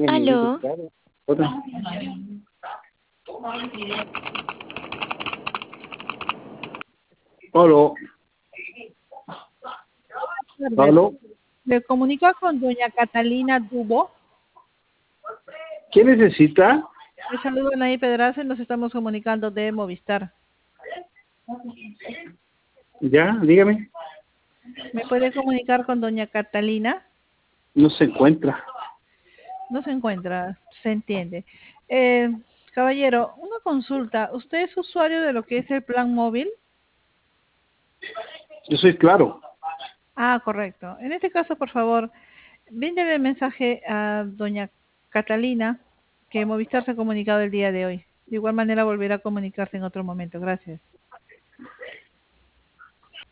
Aló. Otra. Aló. Tardes. Aló. Me comunica con doña Catalina Dubo. ¿Qué necesita? Le saludo Anaí Pedraza y nos estamos comunicando de Movistar. Ya, dígame. ¿Me puede comunicar con doña Catalina? No se encuentra. No se encuentra, se entiende. Caballero, una consulta. ¿Usted es usuario de lo que es el plan móvil? Yo soy Claro. Ah, correcto. En este caso, por favor, bríndele el mensaje a doña Catalina que Movistar se ha comunicado el día de hoy. De igual manera volverá a comunicarse en otro momento. Gracias.